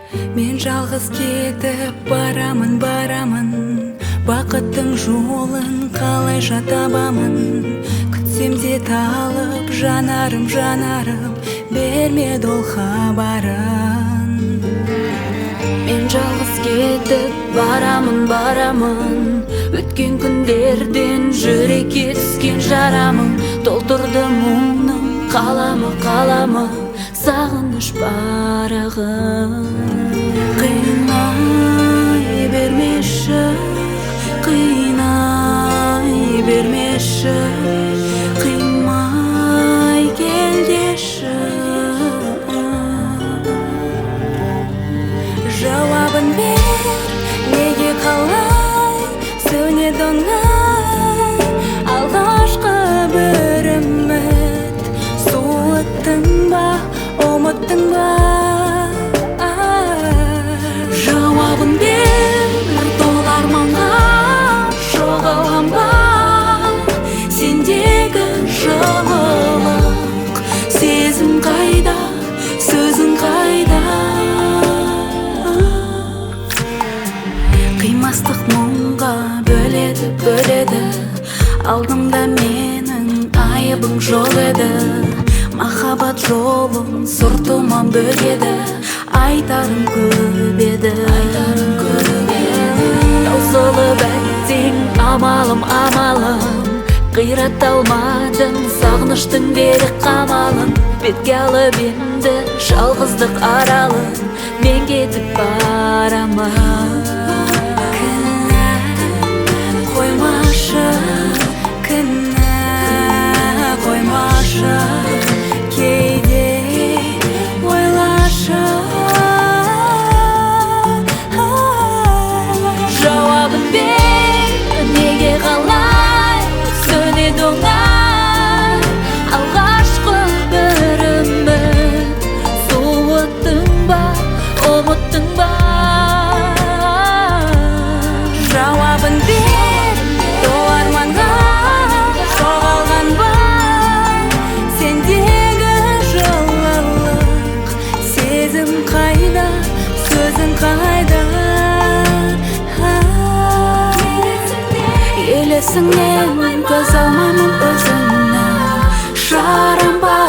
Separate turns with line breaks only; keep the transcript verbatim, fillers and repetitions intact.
Мен жалғыз кетіп барамын, барамын, бақыттың жолын қалайша табамын. Күтсем де талып жанарым, жанарым бермеді ол хабарын. Мен жалғыз кетіп барамын, барамын, өткен күндерден жүрекке түскен жарамын. Толтырды мұңның қаламы, қаламы, сағыныш барағын. Қинай бермеші, қинай бермеші, қимай кел деші. Жауабын бер, неге қалай сөнеді оңай алғашқы бір үміт. Суыттың ба, ұмыттың ба? Жауабын бер, толы арманға жоғалған ба? Сендегі жылылық, сезім қайда, сөзің қайда? Қимастық мұңға бөледі, бөледі, алдымда менің айыбым жол еді. Махаббат жолын сұртыма бөгеді, айтарым көп еді, айтарым көп еді. Таусылып әттең амалым, амалым, қирата алмадым сағыныштың берік қамалын. Бетке алып енді жалғыздық аралын, мен кетіп барамын. Кінә қоймашы, кінә қоймашы, кейде ойлашы. Жауабын бер, неге қалай сөнеді оңай алғашқы бір үміт. Суыттың ба, ұмыттың ба? Жауабын бер, толы арманға жоғалған ба? Сендегі жылылық, сезім қайда, сөзің қайда? Елесіңнен көз алмаймын өзіңнен, жарам ба?